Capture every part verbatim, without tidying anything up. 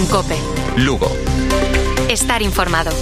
En COPE. Lugo. Estar informado.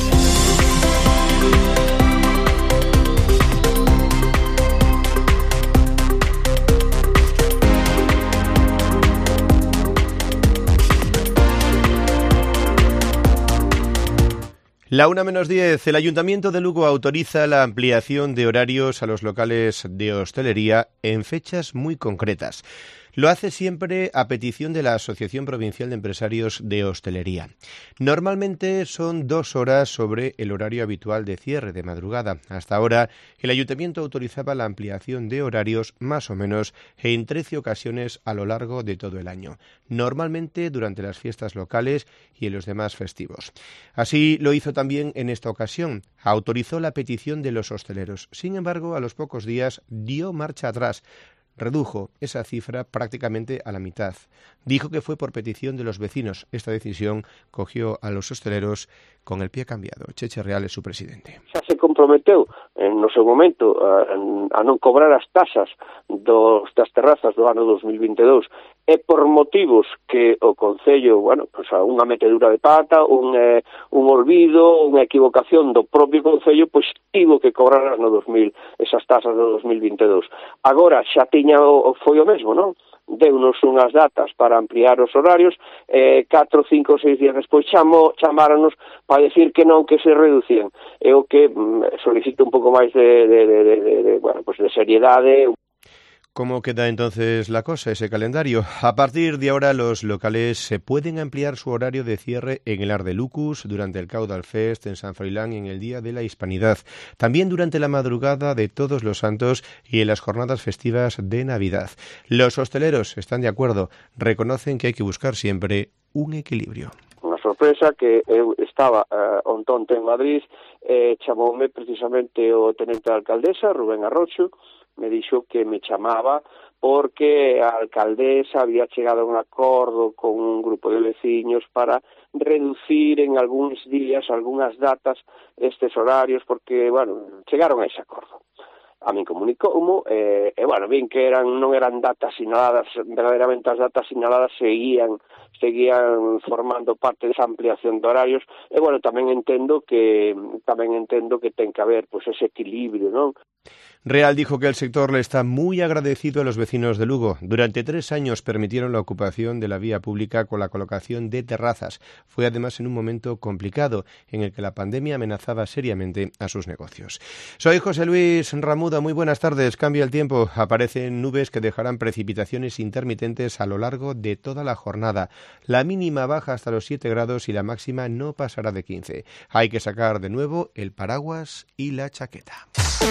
La una menos diez, el Ayuntamiento de Lugo autoriza la ampliación de horarios a los locales de hostelería en fechas muy concretas. Lo hace siempre a petición de la Asociación Provincial de Empresarios de Hostelería. Normalmente son dos horas sobre el horario habitual de cierre de madrugada. Hasta ahora, el Ayuntamiento autorizaba la ampliación de horarios más o menos en trece ocasiones a lo largo de todo el año, normalmente durante las fiestas locales y en los demás festivos. Así lo hizo también en esta ocasión. Autorizó la petición de los hosteleros. Sin embargo, a los pocos días dio marcha atrás. Redujo esa cifra prácticamente a la mitad. Dijo que fue por petición de los vecinos. Esta decisión cogió a los hosteleros con el pie cambiado. Cheche Real es su presidente. Xa se comprometeu no seu momento a, a non cobrar as tasas dos, das terrazas do ano dos mil vinte e dous e por motivos que o Concello, bueno, pues unha metedura de pata, un, eh, un olvido, unha equivocación do propio Concello, pois tivo que cobrar no dos mil esas tasas do dos mil vinte e dous. Agora xa tiña o, foi o mesmo, non? Deunos unhas datas para ampliar os horarios, eh, catro, cinco, seis días despois chamo, chamáranos para decir que non, que se reducían. É o que mm, solicito un pouco máis de, de, de, de, de, de, bueno, pues de seriedade. ¿Cómo queda entonces la cosa, ese calendario? A partir de ahora los locales se pueden ampliar su horario de cierre en el Arde Lucus, durante el Caudal Fest, en San Froilán y en el Día de la Hispanidad. También durante la madrugada de Todos los Santos y en las jornadas festivas de Navidad. Los hosteleros están de acuerdo, reconocen que hay que buscar siempre un equilibrio. Unha sorpresa que eu estaba uh, ontonte en Madrid, eh, chamoume precisamente o tenente da alcaldesa, Rubén Arrocho, me dixo que me chamaba porque a alcaldesa había chegado a un acordo con un grupo de veciños para reducir en algúns días, algunhas datas, estes horarios, porque, bueno, chegaron a ese acordo. A min comunicoumo, e, e, bueno, bien que eran non eran datas sinaladas, verdadeiramente as datas sinaladas seguían seguían formando parte desa ampliación de horarios, e, bueno, tamén entendo que tamén entendo que ten que haber, pois, ese equilibrio, non? Real dijo que el sector le está muy agradecido a los vecinos de Lugo. Durante tres años permitieron la ocupación de la vía pública con la colocación de terrazas. Fue además en un momento complicado en el que la pandemia amenazaba seriamente a sus negocios. Soy José Luis Ramuda, muy buenas tardes. Cambia el tiempo. Aparecen nubes que dejarán precipitaciones intermitentes a lo largo de toda la jornada. La mínima baja hasta los siete grados y la máxima no pasará de quince. Hay que sacar de nuevo el paraguas y la chaqueta.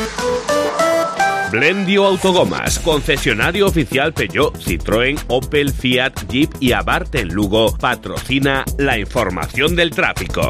Blendio Autogomas, concesionario oficial Peugeot, Citroën, Opel, Fiat, Jeep y Abarth en Lugo, patrocina la información del tráfico.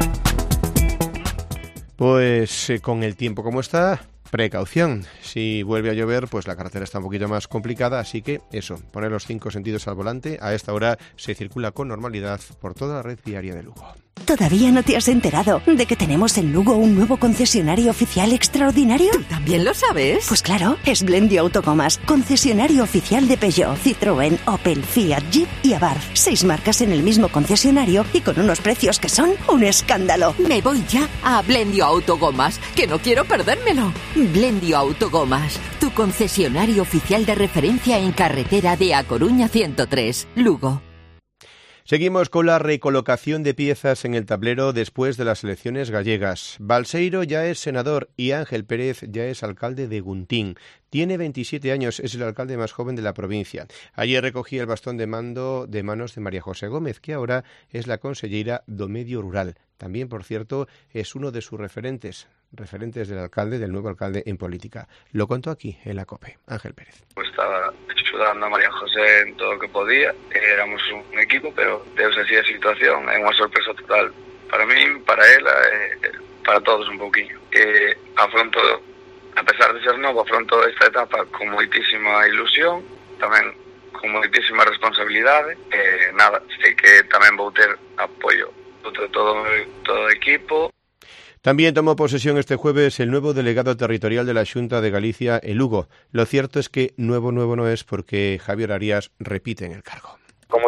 Pues eh, con el tiempo como está, precaución. Si vuelve a llover, pues la carretera está un poquito más complicada, así que eso, poner los cinco sentidos al volante. A esta hora se circula con normalidad por toda la red viaria de Lugo. ¿Todavía no te has enterado de que tenemos en Lugo un nuevo concesionario oficial extraordinario? ¿Tú también lo sabes? Pues claro, es Blendio Autogomas, concesionario oficial de Peugeot, Citroën, Opel, Fiat, Jeep y Abarth. Seis marcas en el mismo concesionario y con unos precios que son un escándalo. Me voy ya a Blendio Autogomas, que no quiero perdérmelo. Blendio Autogomas, tu concesionario oficial de referencia en carretera de A Coruña ciento tres, Lugo. Seguimos con la recolocación de piezas en el tablero después de las elecciones gallegas. Balseiro ya es senador y Ángel Pérez ya es alcalde de Guntín. Tiene veintisiete años, es el alcalde más joven de la provincia. Ayer recogí el bastón de mando de manos de María José Gómez, que ahora es la consellera do Medio Rural. También, por cierto, es uno de sus referentes, referentes del alcalde, del nuevo alcalde en política. Lo contó aquí, en la COPE. Ángel Pérez. Pues estaba ayudando a María José en todo lo que podía. Éramos un equipo, pero deus así a situación é unha sorpresa total para min, para ela, e para todos un pouquinho. Que afronto, a pesar de ser novo, afronto esta etapa con moitísima ilusión, tamén con moitísima responsabilidade. E nada, sei que tamén vou ter apoio de todo, todo o equipo. También tomó posesión este jueves el nuevo delegado territorial de la Xunta de Galicia en Lugo. Lo cierto es que nuevo nuevo no es porque Javier Arias repite en el cargo. Como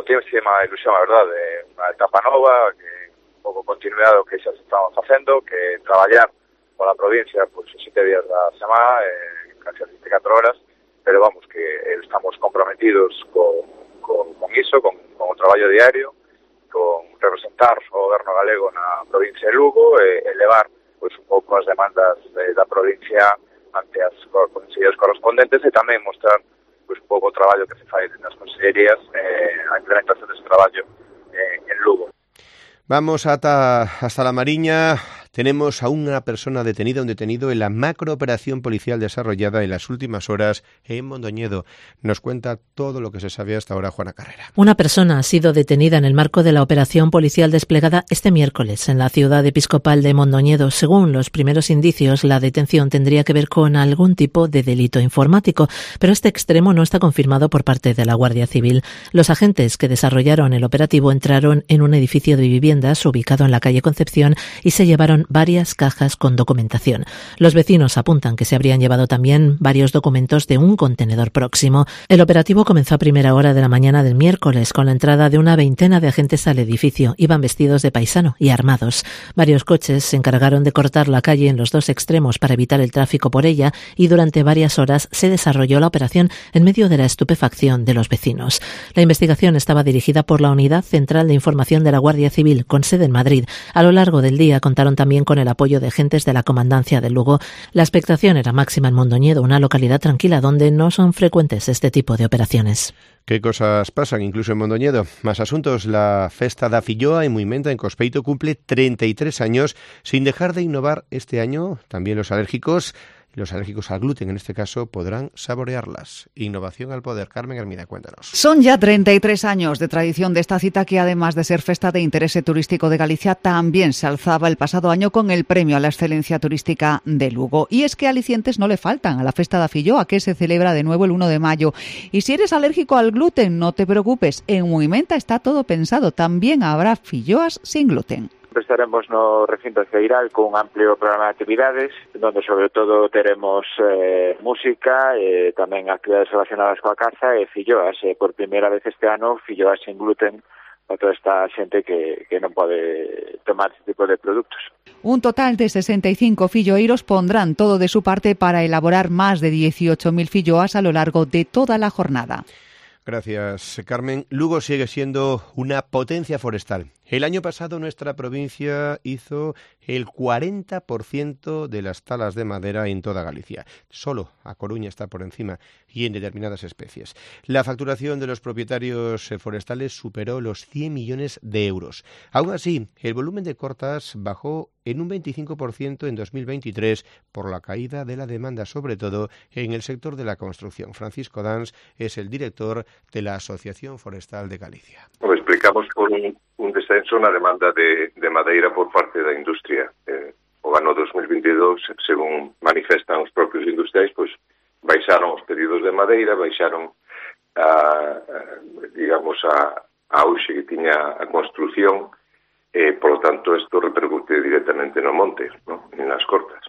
moitísima ilusión, a verdade, unha etapa nova, que un pouco continuidade do que xa se estamos facendo, que traballar pola provincia, pois, pues, sete días da semana, eh, casi as veinticuatro horas, pero vamos, que estamos comprometidos con, con, con iso, con, con o traballo diario, con representar o goberno galego na provincia de Lugo e elevar pois, un pouco as demandas de, da provincia ante as consellerías correspondentes e tamén mostrar pois, un pouco o traballo que se fai nas consellerías, eh, a implementación dese traballo eh, en Lugo. Vamos hasta, hasta La Mariña. Tenemos a una persona detenida, un detenido en la macrooperación policial desarrollada en las últimas horas en Mondoñedo. Nos cuenta todo lo que se sabe hasta ahora Juana Carrera. Una persona ha sido detenida en el marco de la operación policial desplegada este miércoles en la ciudad episcopal de Mondoñedo. Según los primeros indicios, la detención tendría que ver con algún tipo de delito informático, pero este extremo no está confirmado por parte de la Guardia Civil. Los agentes que desarrollaron el operativo entraron en un edificio de viviendas ubicado en la calle Concepción y se llevaron varias cajas con documentación. Los vecinos apuntan que se habrían llevado también varios documentos de un contenedor próximo. El operativo comenzó a primera hora de la mañana del miércoles con la entrada de una veintena de agentes al edificio. Iban vestidos de paisano y armados. Varios coches se encargaron de cortar la calle en los dos extremos para evitar el tráfico por ella y durante varias horas se desarrolló la operación en medio de la estupefacción de los vecinos. La investigación estaba dirigida por la Unidad Central de Información de la Guardia Civil, con sede en Madrid. A lo largo del día contaron también con el apoyo de agentes de la Comandancia de Lugo. La expectación era máxima en Mondoñedo, una localidad tranquila donde no son frecuentes este tipo de operaciones. ¿Qué cosas pasan incluso en Mondoñedo? Más asuntos. La Festa da Filloa en Muimenta, en Cospeito, cumple treinta y tres años, sin dejar de innovar este año. También los alérgicos, los alérgicos al gluten en este caso, podrán saborearlas. Innovación al poder. Carmen Hermida, cuéntanos. Son ya treinta y tres años de tradición de esta cita que, además de ser festa de interés turístico de Galicia, también se alzaba el pasado año con el premio a la excelencia turística de Lugo. Y es que alicientes no le faltan a la Festa da Filloa, que se celebra de nuevo el uno de mayo. Y si eres alérgico al gluten, no te preocupes, en Muimenta está todo pensado. También habrá filloas sin gluten. Estaremos no recinto feiral con un amplio programa de actividades, donde sobre todo teremos eh, música, eh, tamén actividades relacionadas coa caza e filloas. Eh, por primeira vez este ano, filloas sin gluten para toda esta xente que, que non pode tomar este tipo de produtos. Un total de sesenta y cinco filloeiros pondrán todo de su parte para elaborar más de dieciocho mil filloas a lo largo de toda la jornada. Gracias, Carmen. Lugo sigue siendo una potencia forestal. El año pasado nuestra provincia hizo el cuarenta por ciento de las talas de madera en toda Galicia. Solo A Coruña está por encima y en determinadas especies. La facturación de los propietarios forestales superó los cien millones de euros. Aún así, el volumen de cortas bajó en un veinticinco por ciento en dos mil veintitrés por la caída de la demanda, sobre todo en el sector de la construcción. Francisco Dans es el director de la Asociación Forestal de Galicia. Lo explicamos por un, un descenso na demanda de, de madeira por parte da industria. Eh, o ano dos mil veintidós, según manifestan os propios industriais, pois baixaron os pedidos de madeira, baixaron a, a digamos a, a auxe que tiña a construción, e, por lo tanto, isto repercute directamente no monte, ¿no? En las cortas.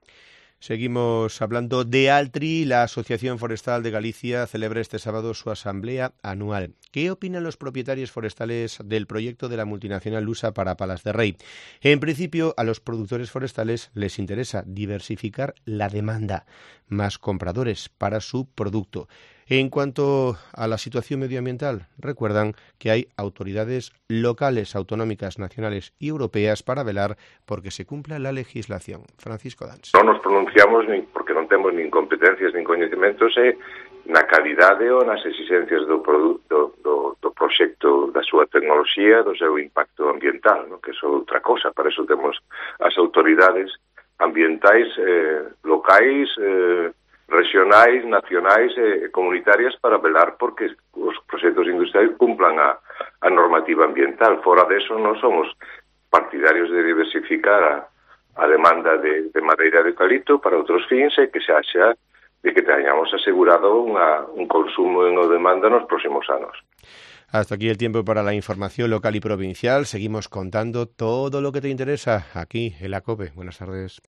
Seguimos hablando de Altri. La Asociación Forestal de Galicia celebra este sábado su asamblea anual. ¿Qué opinan los propietarios forestales del proyecto de la multinacional lusa para Palas de Rei? En principio, a los productores forestales les interesa diversificar la demanda, más compradores para su producto. En cuanto a la situación medioambiental, recuerdan que hay autoridades locales, autonómicas, nacionales y europeas para velar porque se cumpla la legislación. Francisco Dans. Non nos pronunciamos nin porque non temos nin competencias nin coñecementos e na calidade ou nas exigencias do produto, do, do proxecto, da súa tecnoloxía, do seu impacto ambiental, ¿no? Que é outra cosa. Para eso temos as autoridades ambientais eh, locais, eh, regionais, nacionais e comunitarias para velar porque os proxectos industriais cumplan a, a normativa ambiental. Fora deso, non somos partidarios de diversificar a, a demanda de, de madeira de eucalipto para outros fins e que se haxa de que teñamos asegurado unha, un consumo en o demanda nos próximos anos. Hasta aquí el tiempo para la información local y provincial. Seguimos contando todo lo que te interesa aquí en la COPE. Buenas tardes.